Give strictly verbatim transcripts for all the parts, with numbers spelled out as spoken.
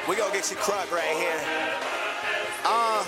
We gon' get you crunk right here. Uh,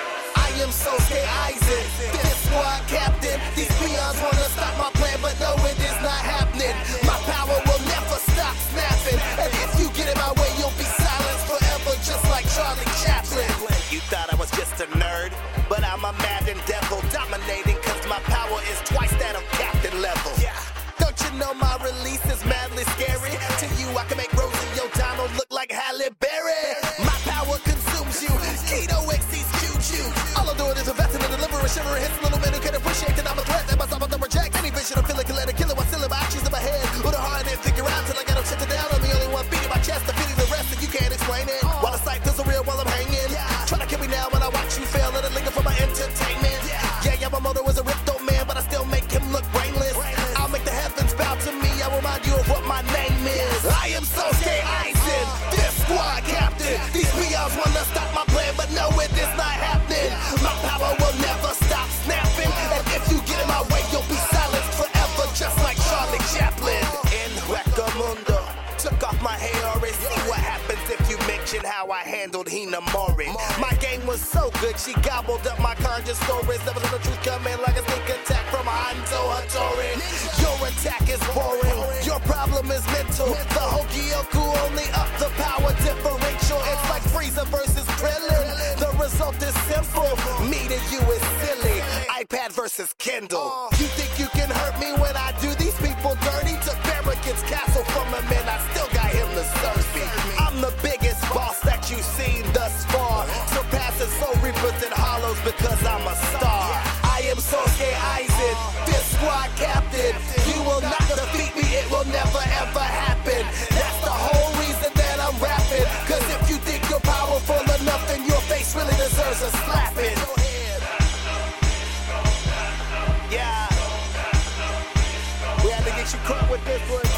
I am Sosuke Aizen, this squad captain. These peons wanna stop my plan, but no, it is not happening. My power will never stop snapping, and if you get in my way, you'll be silenced forever, just like Charlie Chaplin. You thought I was just a nerd, but I'm a Madden devil, dominating cause my power is twice that of captain level. Yeah. Don't you know my release is madly scary? To you, I can make Rosie O'Donnell look like Halle Berry. My power consumes you, Keto X's Juju. All I'm doing is investing in delivering, shivering hits, little men who can appreciate that I'm a threat. That my stop, don't reject any vision. I'm feeling can let it kill it. What's still in my actions in my head? With a hard and figure out till I got them shut down. I'm the only one beating my chest, defeating the rest, and you can't explain it. While the sight feels so real while I'm hanging. Try to kill me now when I watch you fail, let it linger for my entertainment. Yeah, yeah, my mother was a ripped old man, but I still make him look brainless. I'll make the heavens bow to me, I will remind you of what my name is. I am Sosuke Aizen, this squad captain. These peons wanna stop my plan, but no, it is not happening. My power will never stop snapping, and if you get in my way, you'll be silenced forever, just like Charlie Chaplin. In Wakamundo, took off my hair, see what happens if you mention how I handled Hinamori. My game was so good, she gobbled up my conjure stories. Never let the truth come in like a sneak attack from Hanzo Hattori. Your attack is boring, your problem is mental. The Hokyoku only up the power differential. It's like Frieza versus Krillin. The result is simple, me to you is silly. iPad versus Kindle. You think you can hurt me when I do these people dirty? Took Barrican's castle from him and I still got him to serve me. I'm the biggest boss that you've seen thus far, surpassing Soul Reapers and Hollows because I'm a star. I am Sosuke Aizen, this squad captain. You will not defeat me, it will never ever happen. That's the whole reason that I'm rapping, cause if you think you're powerful enough, then your face really deserves a slapping. Yeah, we had to get you crunk with this one.